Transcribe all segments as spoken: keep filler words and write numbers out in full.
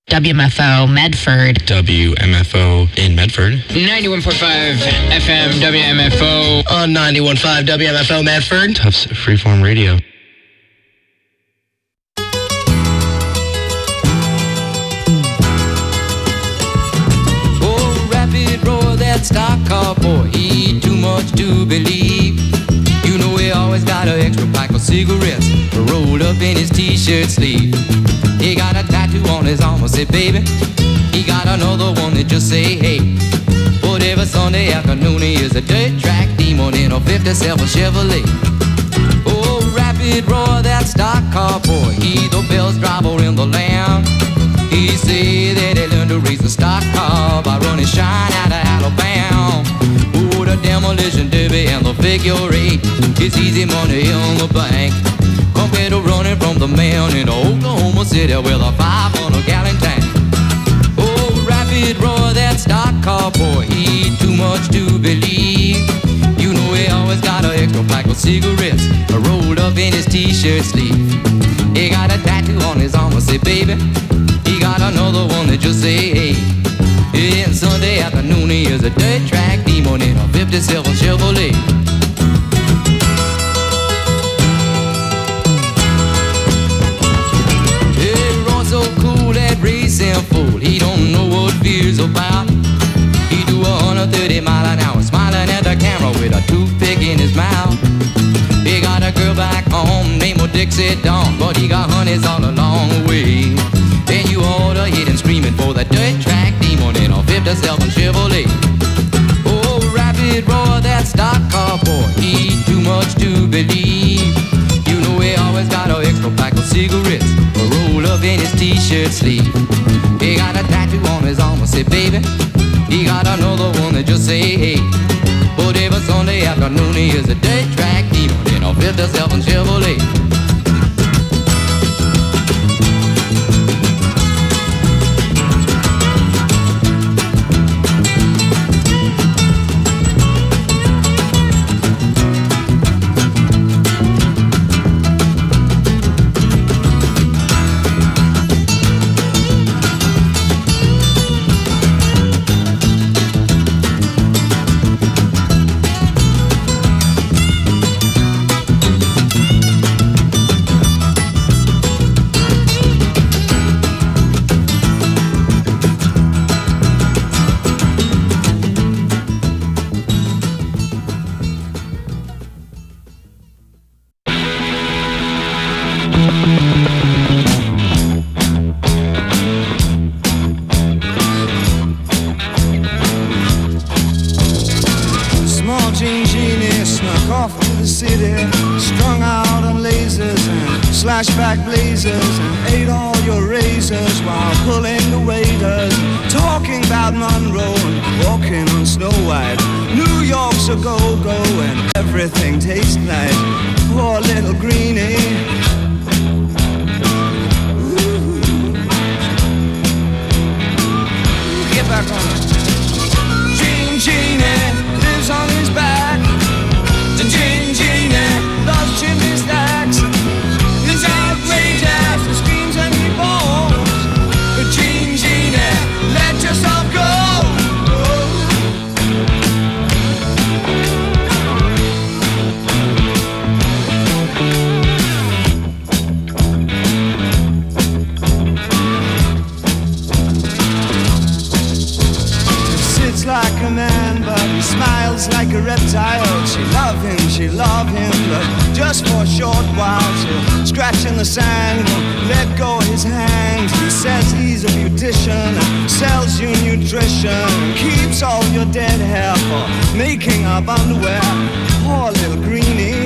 W M F O Medford. W M F O in Medford. ninety-one point five F M W M F O. On ninety-one point five W M F O Medford. Tufts Freeform Radio. Oh, rapid roar, that stock car boy, he eat too much to believe. You know he always got an extra pack of cigarettes rolled up in his t-shirt sleeve. He got a tattoo on his arm that say baby. He got another one that just say hey. But every Sunday afternoon he is a dirt track demon in a fifty-seven Chevrolet. Oh, rapid roar, that stock car boy, he the best driver in the land. He say that he learned to race the stock car by running shine out of Alabama. Oh, the demolition derby and the figure eight, it's easy money in the bank compared to running from the man in Oklahoma City with a five hundred gallon tank. Oh, rapid roar, that stock car boy, he eat too much to believe. You know he always got an extra pack of cigarettes rolled up in his t-shirt sleeve. He got a tattoo on his arm that say baby. He got another one that just say hey. And Sunday afternoon he is a dirt track demon in a fifty-seven Chevrolet. So cool, that racing fool, he don't know what fear's about. He do a one hundred thirty mile an hour, smiling at the camera with a toothpick in his mouth. He got a girl back home named Dixie Dawn, but he got honeys all along the way. And you ought to hit him screaming for the dirt track demon in a fifty-seven Chevrolet. Oh, rapid roar, that stock car boy, he eat too much to believe. You know he always got an extra pack of cigarettes rolled up in his t-shirt sleeve. He got a tattoo on his arm that say baby. He got another one that just say hey. But every Sunday afternoon he is a dirt track demon in a fifty-seven Chevrolet. Flashback blazers and ate all your razors while pulling the waiters, talking about Monroe and walking on Snow White. New York's a go-go and everything tastes nice. Poor little greenie. Ooh. Get back on it. Gene Genie lives on his back. The Gene Genie loves chimney stacks. It's outrageous, he screams and he bawls. But Gene Genie, let yourself go. He sits like a man, but he smiles like a reptile. She love him, she love him, but just for a short while. She'll scratch in the sand, won't let go of his hand. He says he's a beautician, sells you nutrition, keeps all your dead hair for making up underwear. Poor little greenie.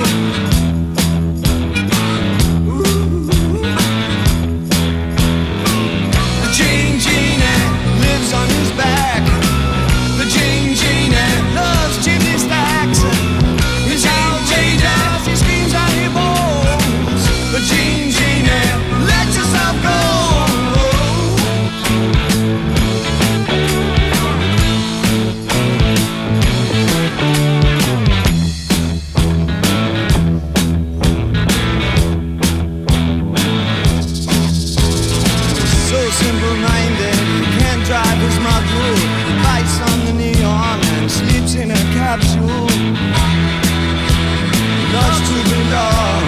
Ooh. The Gene Genie lives on his back. The Gene Genie loves chimney stacks. He's outrageous, he screams and he bawls. The Gene Genie, let yourself go. So simple-minded, loves you, loves to belong,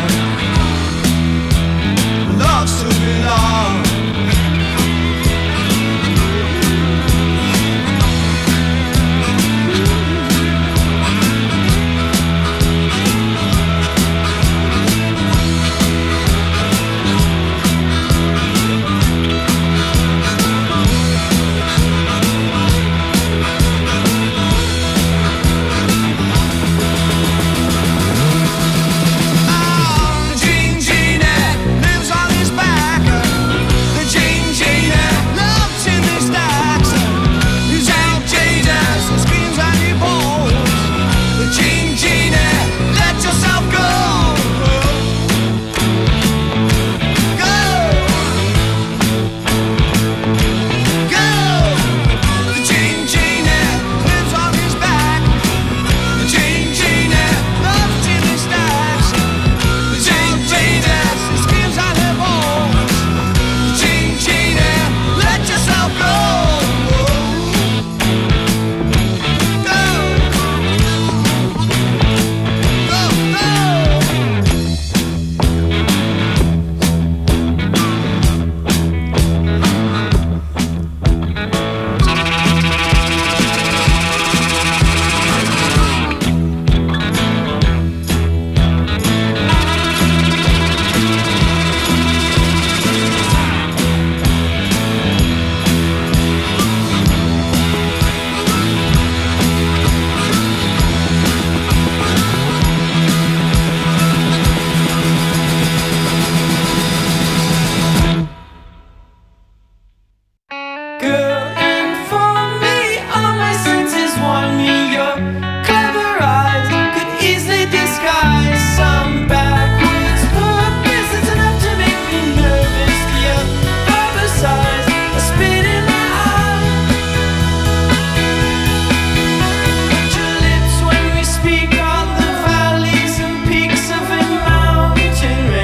loves to belong.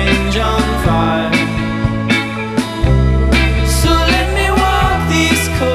Cold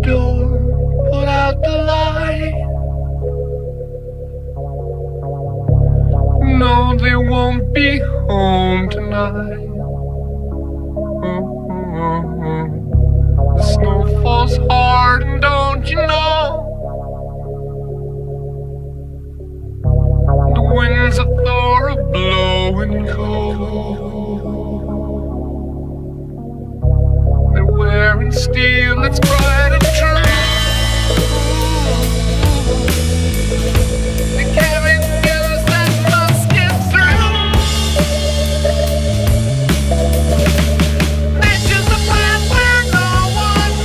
door, put out the light. No, they won't be home tonight. The snow falls hard, and don't you know? The winds of Thor are blowing cold. They're wearing steel that's bright and true. They carry guns that must get through. They choose the path where no one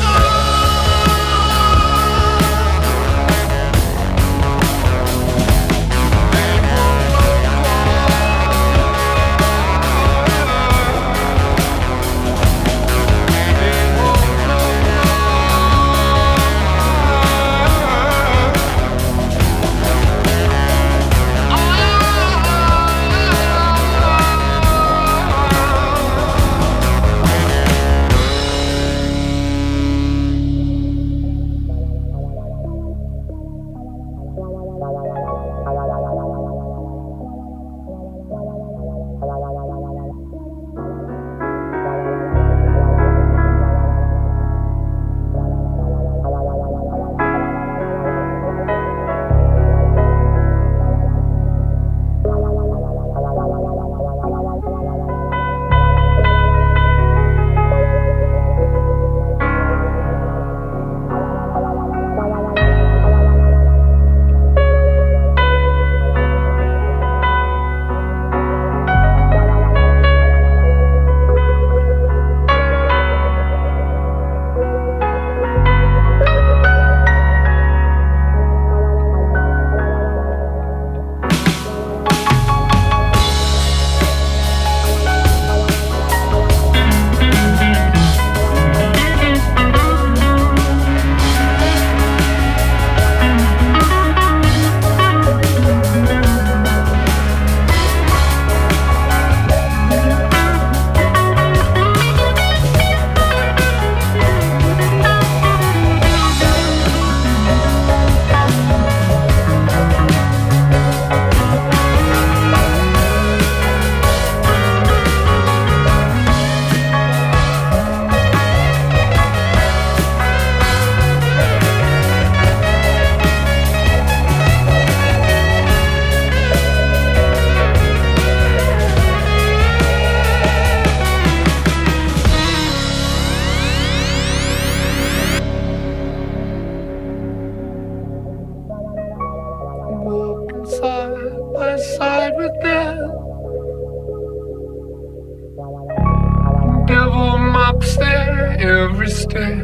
every step.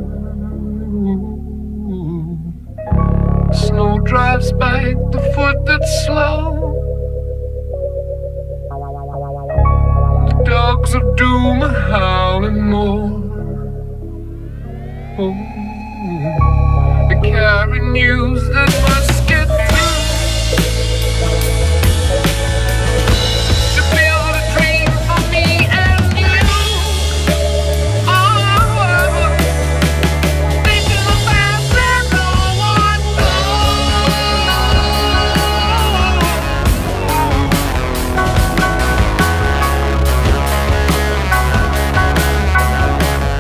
Snow drives by the foot that's slow. The dogs of doom are howling more. Oh, they carry news that must get through.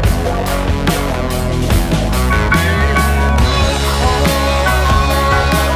Oh,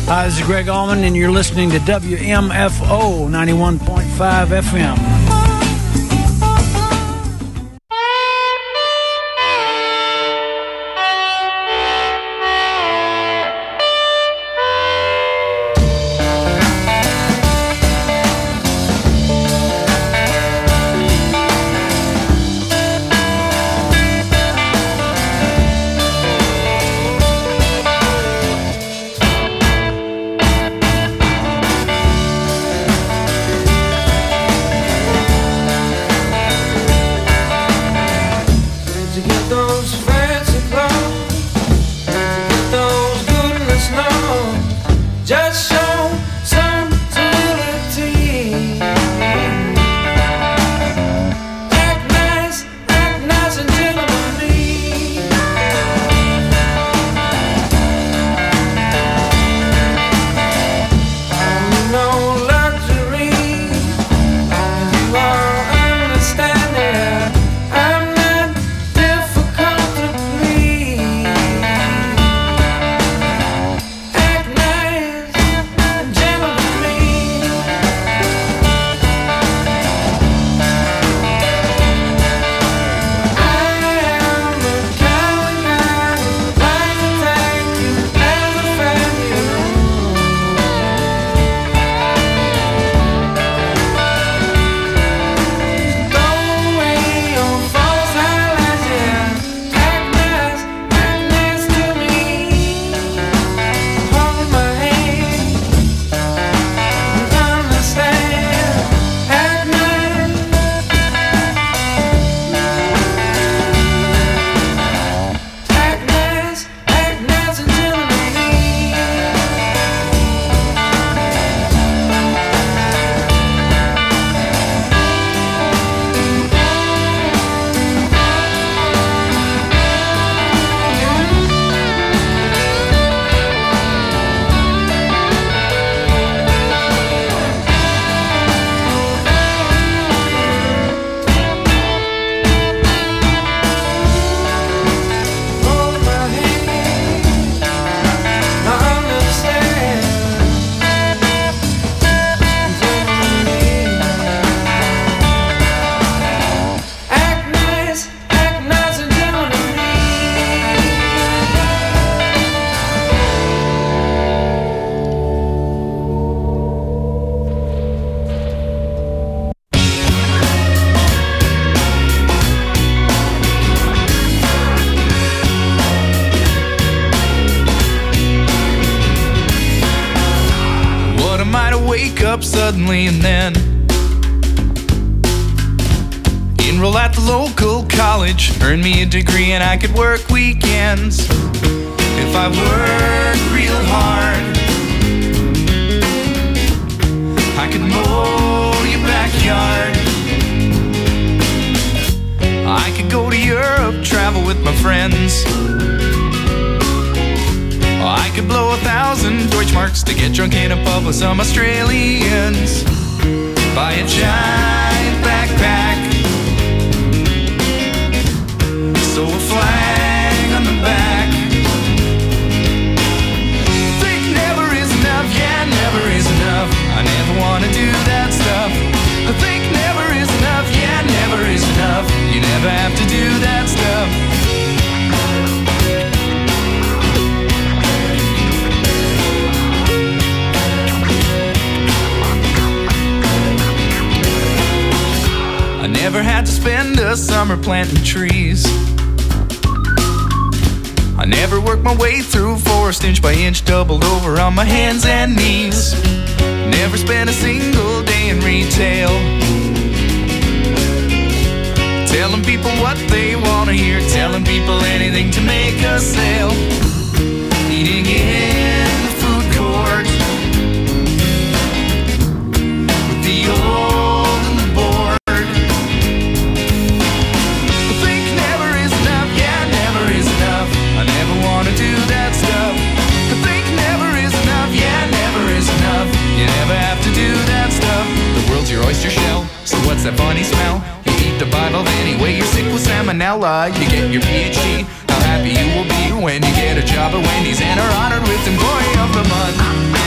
Hi, this is Greg Allman, and you're listening to W M F O ninety-one point five F M. Suddenly and then enroll at the local college, earn me a degree, and I could work weekends if I worked real hard. I could mow your backyard. I could go to Europe, travel with my friends. I could blow a thousand Deutschmarks to get drunk in a pub with some Australians. Buy a giant backpack, sew a flag on the back. Think never is enough, yeah, never is enough. I never wanna do that stuff. I think never is enough, yeah, never is enough. You never have to do that stuff. I never had to spend a summer planting trees. I never worked my way through forest inch by inch, doubled over on my hands and knees. Never spent a single day in retail, telling people what they want to hear, telling people anything to make a sale. Eating in the food court with the old and the bored. To do that stuff. I think never is enough, yeah, never is enough. You never have to do that stuff. The world's your oyster shell, so what's that funny smell? You eat the Bible anyway, you're sick with salmonella. You get your P H D, how happy you will be when you get a job at Wendy's and are honored with Employee of the Month.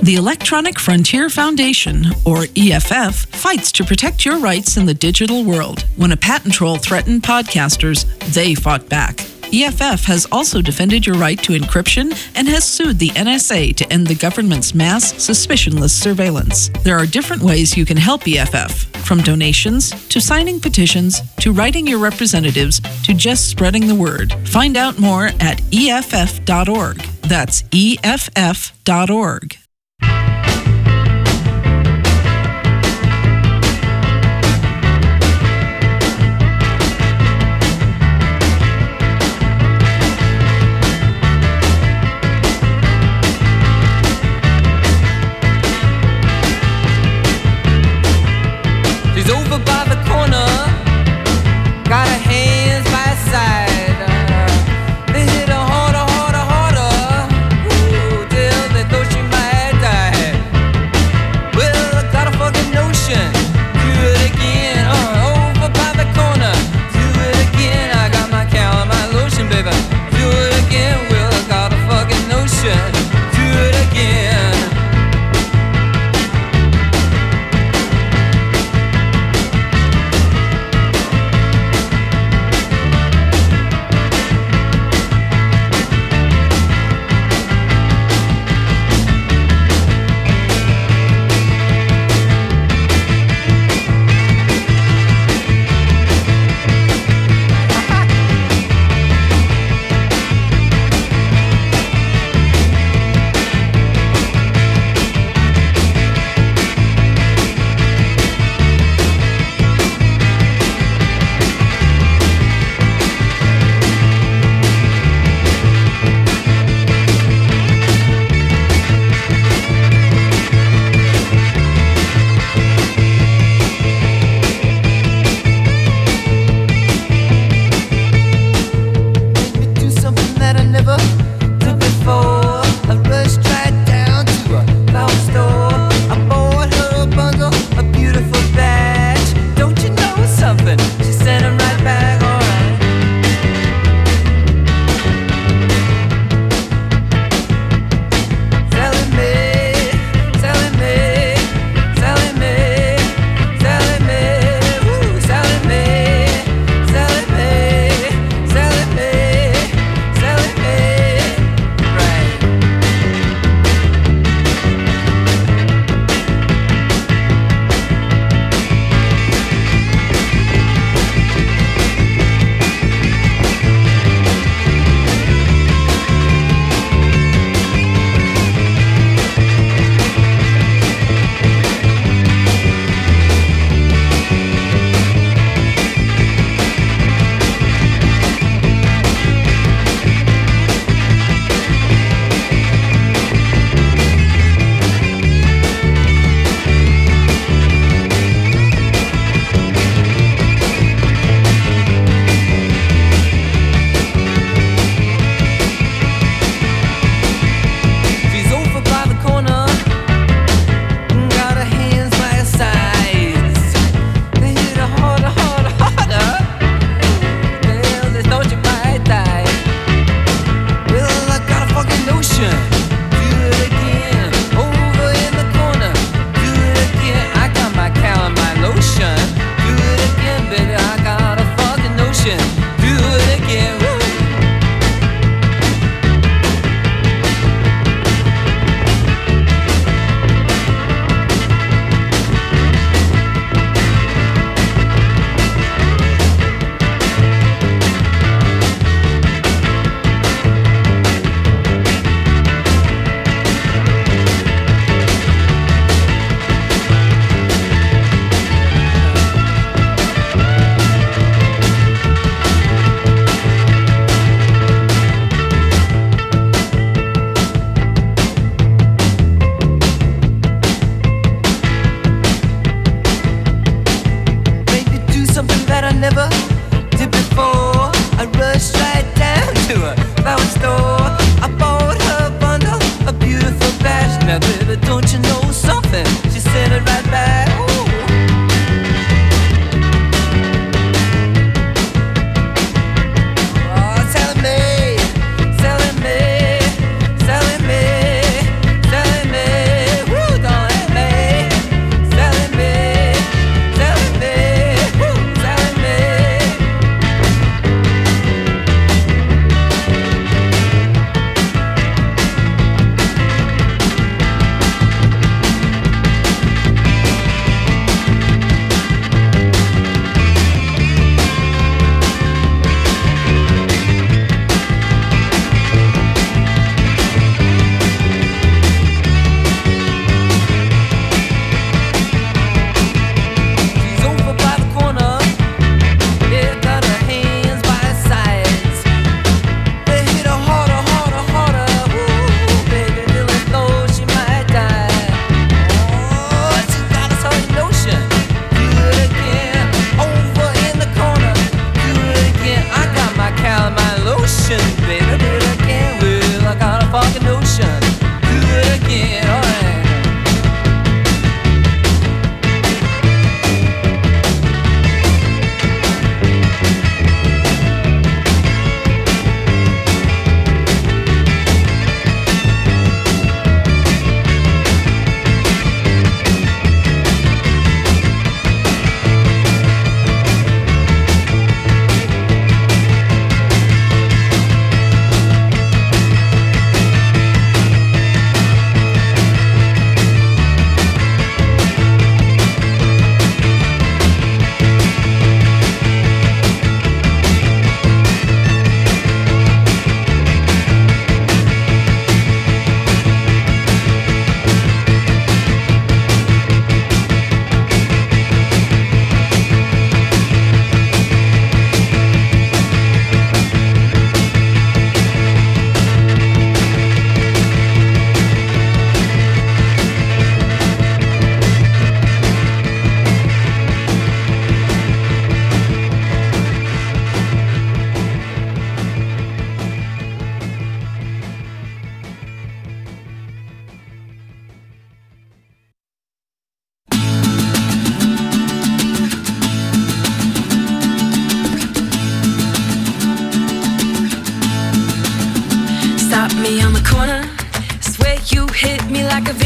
The Electronic Frontier Foundation, or E F F, fights to protect your rights in the digital world. When a patent troll threatened podcasters, they fought back. E F F has also defended your right to encryption and has sued the N S A to end the government's mass, suspicionless surveillance. There are different ways you can help E F F, from donations, to signing petitions, to writing your representatives, to just spreading the word. Find out more at E F F dot org. That's E F F dot org. Over by the corner, got her hands by her side. Uh, they hit her harder, harder, harder. Ooh, till they thought she might die. Well, I got a fucking notion. Do it again. Uh, over by the corner. Do it again. I got my cow and my lotion, baby. Do it again. Well, I got a fucking notion. Do it again.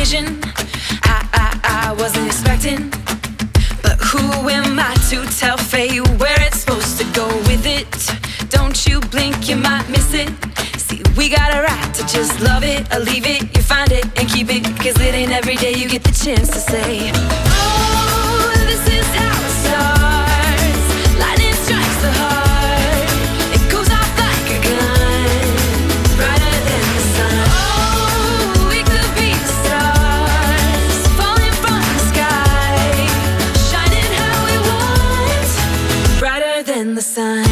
vision I, I, I wasn't expecting. But who am I to tell fate where it's supposed to go with it? Don't you blink, you might miss it. See, we got a right to just love it or leave it. You find it and keep it, cause it ain't every day you get the chance to say, oh, this is how it starts. Lightning strikes the heart. It goes off like a gun, brighter than the sun. Oh, we could be stars falling from the sky, shining how we want, brighter than the sun.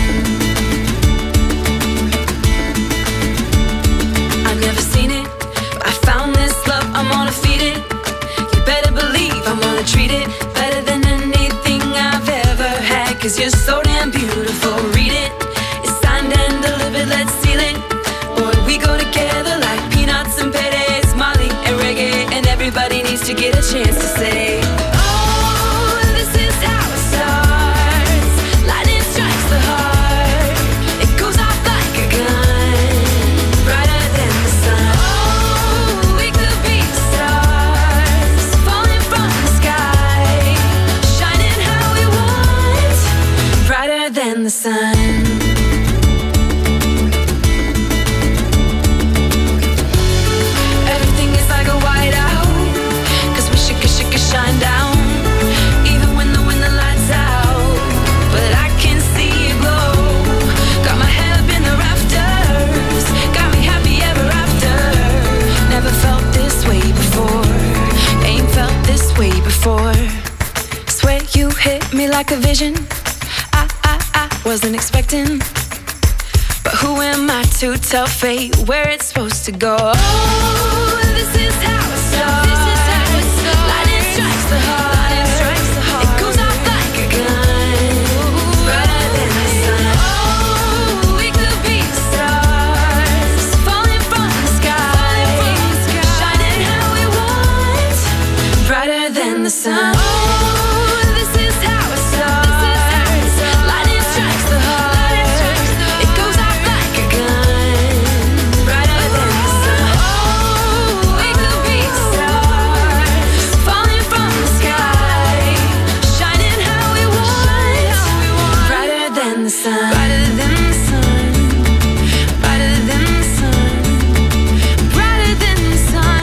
I've never seen it, but I found this love, I'm gonna feed it. You better believe I'm gonna treat it better than anything I've ever had. Cause you're so damn beautiful, read it. It's signed and delivered, let's seal it. Boy, we go together like peanuts and peres, Molly and reggae. And everybody needs to get a chance to say, oh, this is how it starts. Lightning strikes the heart. It goes off like a gun, brighter than the sun. Oh, we could be stars falling from the sky, shining how we want, brighter than the sun. Everything is like a whiteout, cause we should, should, should shine down, even when the, when the lights out. But I can see it glow. Got my head up in the rafters, got me happy ever after. Never felt this way before, ain't felt this way before. Swear you hit me like a vision I, I, I wasn't expecting. But who am I to tell fate where it's supposed to go? Oh, this is how it starts. This is how it starts. Lightning strikes the heart. Lightning strikes the heart. It goes off like a gun, brighter than the sun. Oh, we could be stars falling from the sky, shining how we want, brighter than the sun. Oh, this is how it starts. Lightning strikes the heart. It goes off like a gun, brighter than the sun. Oh, we could be stars falling from the sky, shining how we want, brighter than the sun. Brighter than the sun. Brighter than the sun. Brighter than the sun.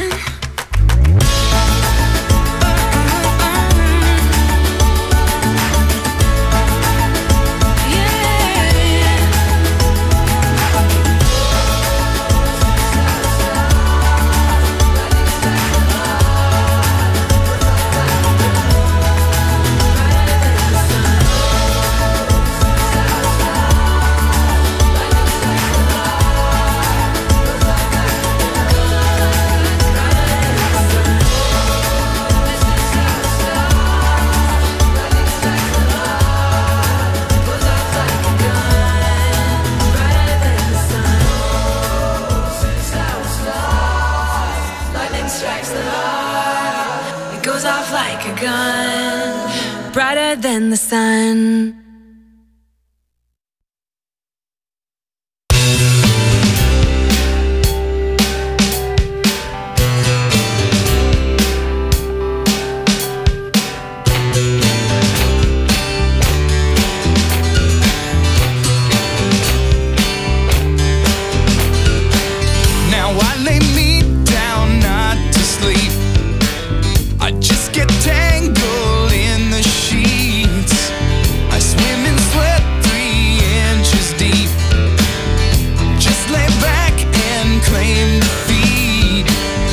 Lightning strikes the heart. It goes off like a gun, brighter than the sun. Now I lay me down not to sleep. I just get tangled in the sheets. I swim in sweat three inches deep. Just lay back and claim defeat.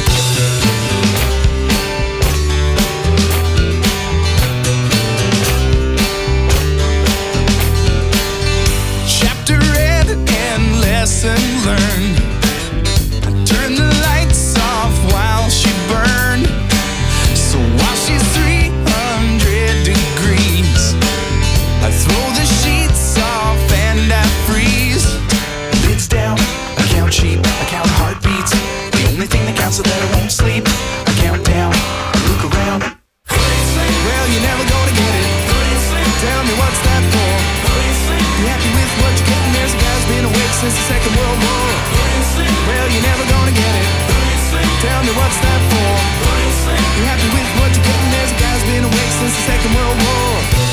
Chapter read and lesson learned. Turn the lights off while she burned. So while she's three hundred degrees, I throw the sheets off and I freeze. Lids down, I count sheep, I count heartbeats. The only thing that counts so that I won't sleep. I count down, I look around. Well, you're never gonna get it. Tell me what's that for? You happy with what you're getting? There's a guy who's been awake since the Second World War. Well, you're never gonna get it. Tell me what's that for? since the Second World War.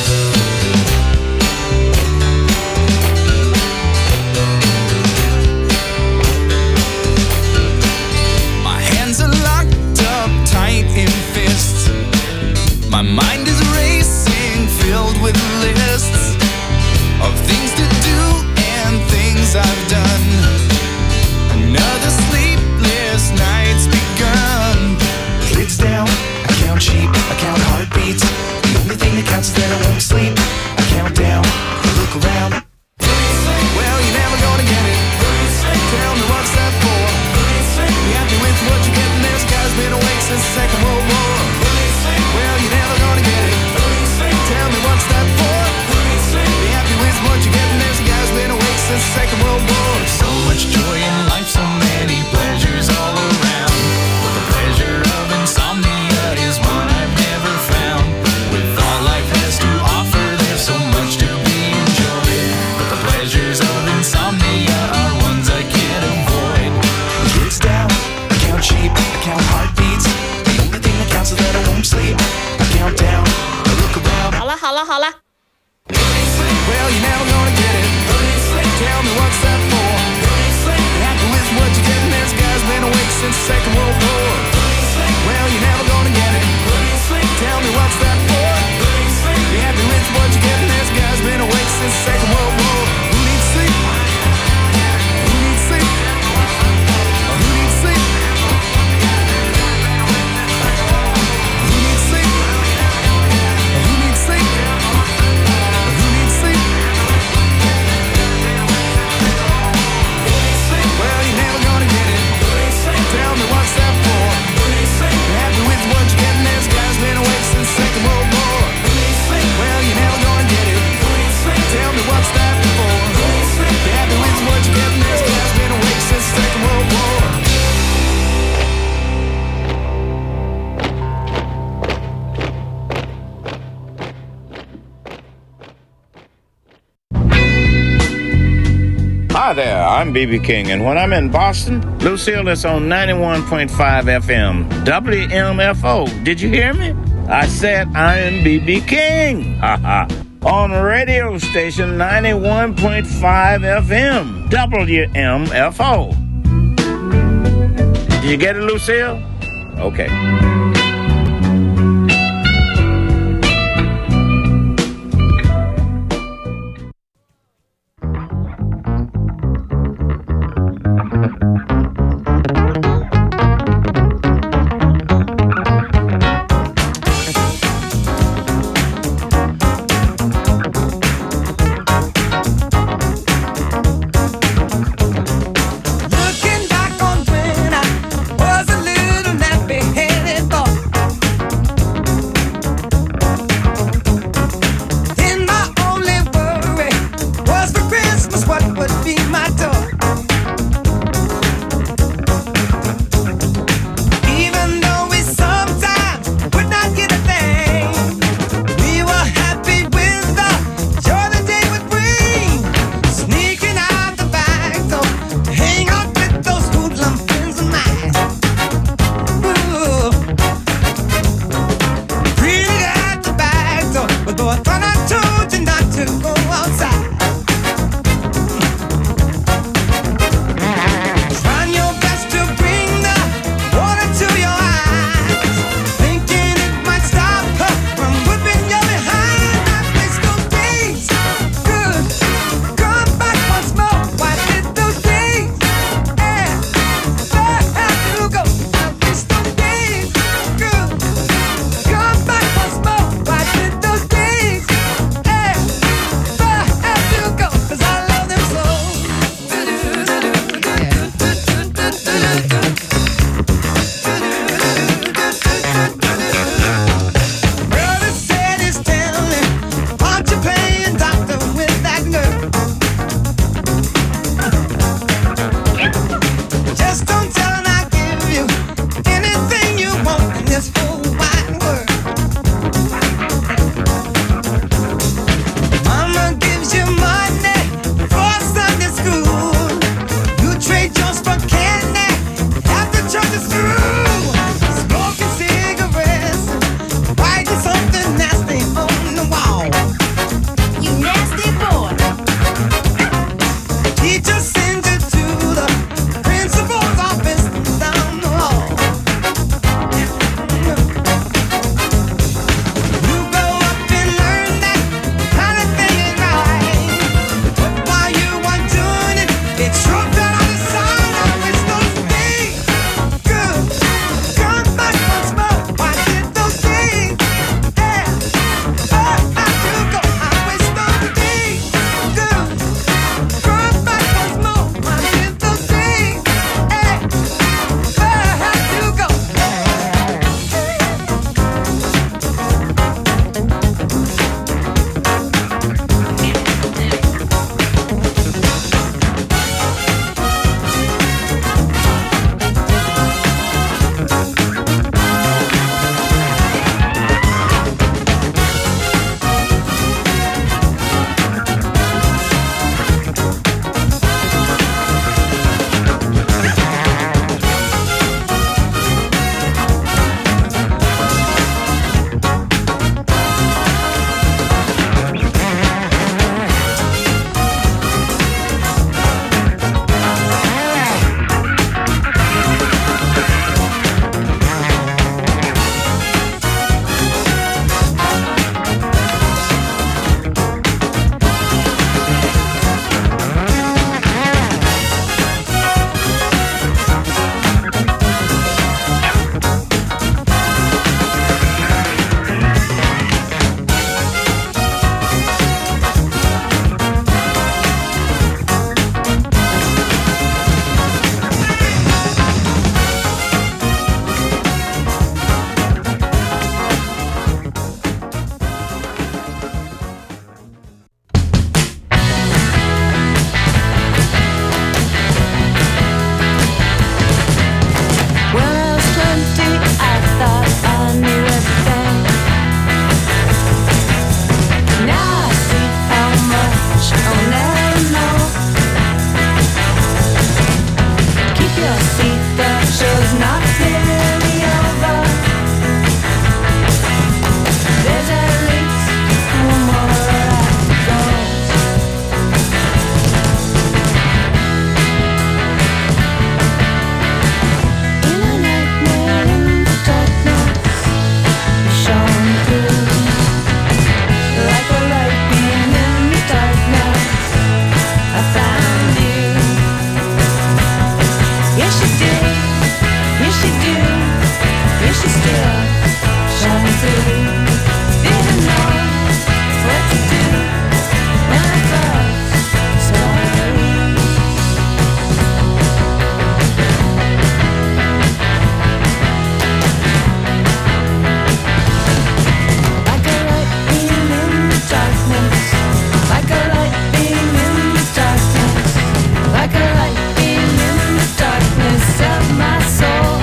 My hands are locked up tight in fists. My mind is racing, filled with lists of things to do and things I've done. Another sleepless night's begun. Lids down, I count sheep, I count heartbeats. The only thing that counts is that I won't sleep. I count down, I look around. Well, you're never gonna get it. Tell me what's that for? Be happy with what you're getting. This guy's been awake since the Second World War. Well, you're never gonna get it. Tell me what's that for? Be happy with what you're getting. This guy's been awake since the Second World War. So much joy in life, so many pleasures all around. But the pleasure of insomnia is one I've never found. With all life has to offer, there's so much to be enjoyed. But the pleasures of insomnia are ones I can't avoid. Kids down, I count sheep, I count heartbeats. The only thing that counts is that I won't sleep. I count down, I look around. 好了好了好了。 Well, you're never gonna get it. Tell me what's that for? Happy with what you're getting. This guy's been awake since the Second World War. Well, you're never gonna get it. Tell me what's that for? Be happy with what you're getting. This guy's been awake since the Second World War. Who needs sleep? Who needs sleep? Who needs sleep? Who needs sleep? Who needs sleep? Who needs sleep? Well, you're never gonna get it. Tell me what's that for? Be happy with what you're getting. This guy's been awake since the Second World War. Well, you're never gonna get it. Tell me what's that for? Be happy with what you're getting. This guy's been awake since the Second World War. Hi there, I'm B B King, and when I'm in Boston, Lucille is on ninety-one point five F M, W M F O. Did you hear me? I said I am B B King. Ha ha. On radio station ninety-one point five F M, W M F O. Did you get it, Lucille? Okay. Looking back on when I was a little nappy-headed boy. you'll never know. Keep your seat, the show's not really over. There's at least one more act to go. In a nightmare in the darkness, you shone through like a light beam in the darkness. I found you. Yes, you did. Yes, you do. Yes, you still shine through. Didn't know what to do when I first saw you. Like a light beam in the darkness. Like a light beam in the darkness. Like a light beam in the darkness of my soul.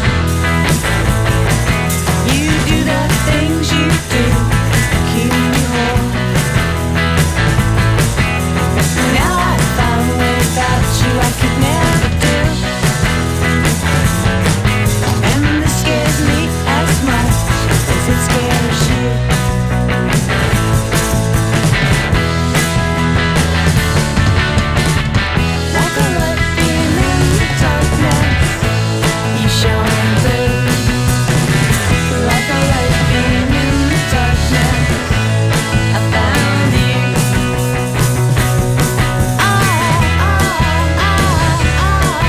You do the things you do, keep me whole. Now I found without you I could never do. And this scares me as much as it scares you. Like a light beam in the darkness, you shone through. Like a light beam in the darkness, I found you. Ah, ah, ah, ah,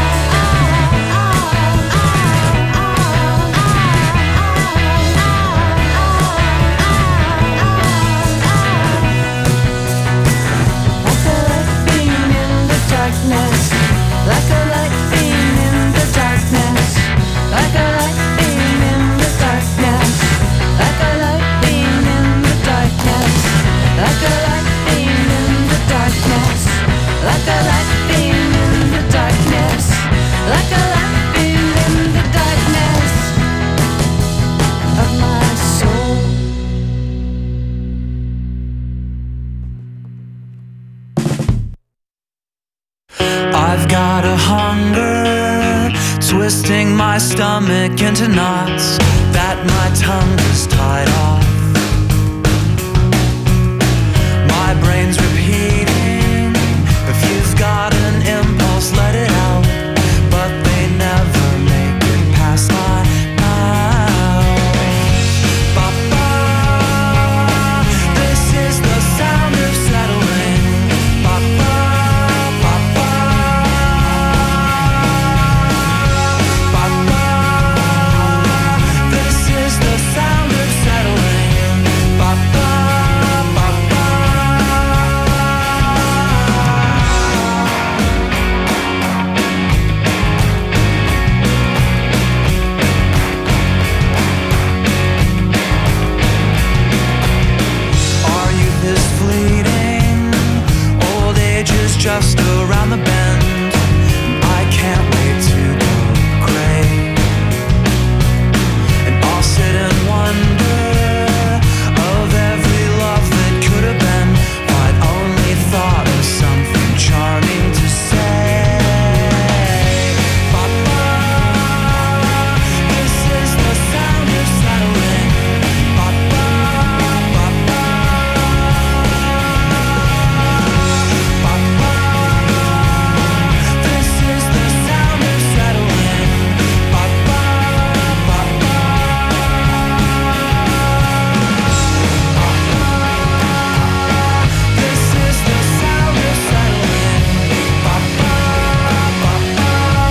Like a light beam in the darkness, like a light beam in the darkness, like a light beam in the darkness, like a light beam in the darkness, like a light beam in the darkness, like a light beam in the darkness, like a light beam in the darkness of my soul. I've got a hunger, twisting my stomach into knots that my tongue is tied off. My brain's repeating, if you've got an impulse, let it out. But they never make it past my mouth. Ba-ba, this is the sound of settling. Ba-ba, ba-ba. This is the sound of settling. Ba-ba, ba-ba. Our youth is fleeting, old age is just around the bend. I can't wait to go gray, and I'll sit and wonder of every love that could have been, if I'd only thought of something charming to say. Ba-ba, this is the sound of settling. Ba-ba, ba-ba. Ba-ba, this is the sound of settling. Ba-ba, ba-ba. This is the sound of settling. Ba-ba, ba-ba.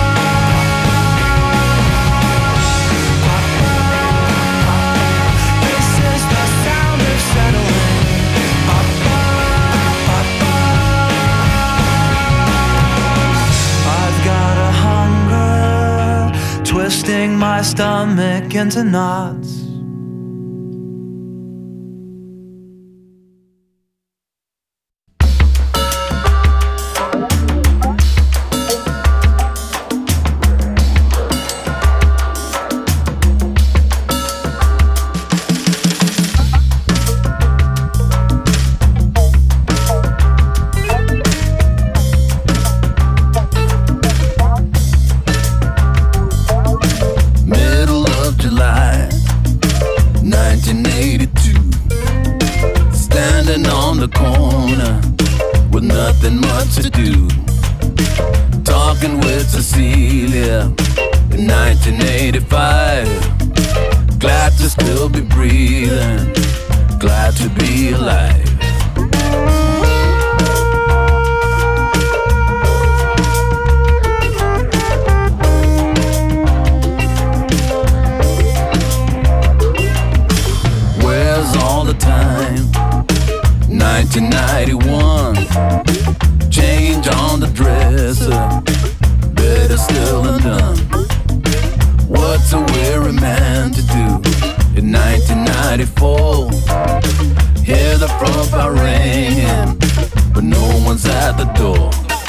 This is the sound of settling. Ba-ba, ba-ba. I've got a hunger, twisting my stomach into knots. nothing much to do. Talking with Cecilia in nineteen eighty-five. Glad to still be breathing, glad to be alive. Where's all the time? nineteen ninety-one. Change on the dresser, better still undone. What's a weary man to do in nineteen ninety-four? Hear the front bar ringing, but no one's at the door.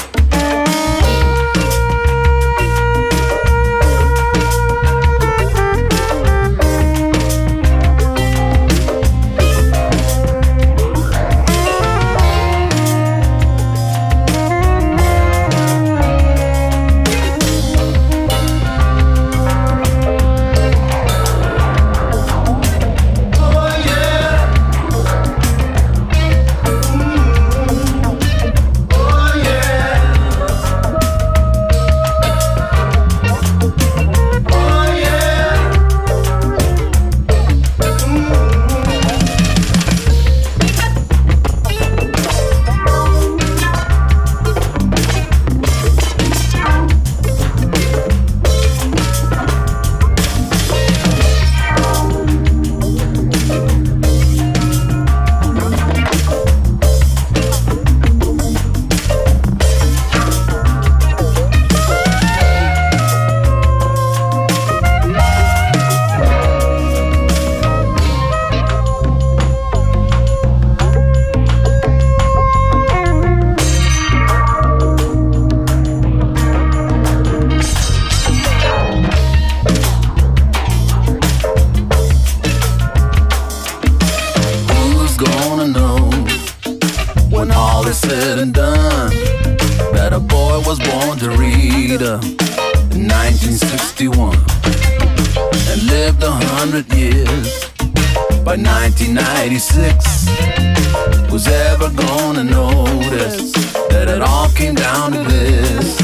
Said and done that a boy was born to read uh, in nineteen sixty-one and lived a hundred years by nineteen ninety-six. Who's ever gonna notice that it all came down to this?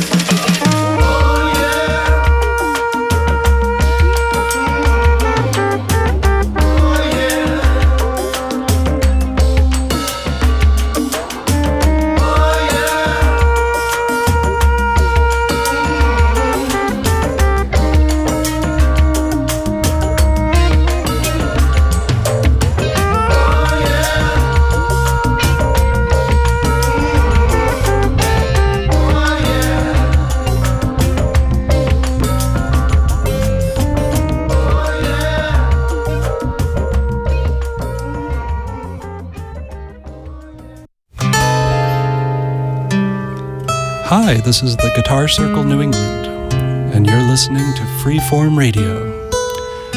Hi, this is the Guitar Circle New England, and you're listening to Freeform Radio,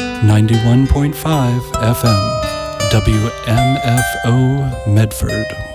ninety-one point five F M, W M F O Medford.